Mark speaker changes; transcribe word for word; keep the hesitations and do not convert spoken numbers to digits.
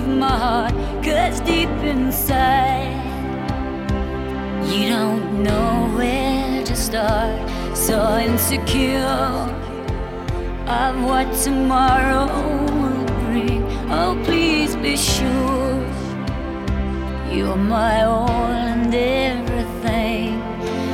Speaker 1: give my heart, 'cause deep inside you don't know where to start. So insecure of what tomorrow will bring. Oh, please be sure you're my all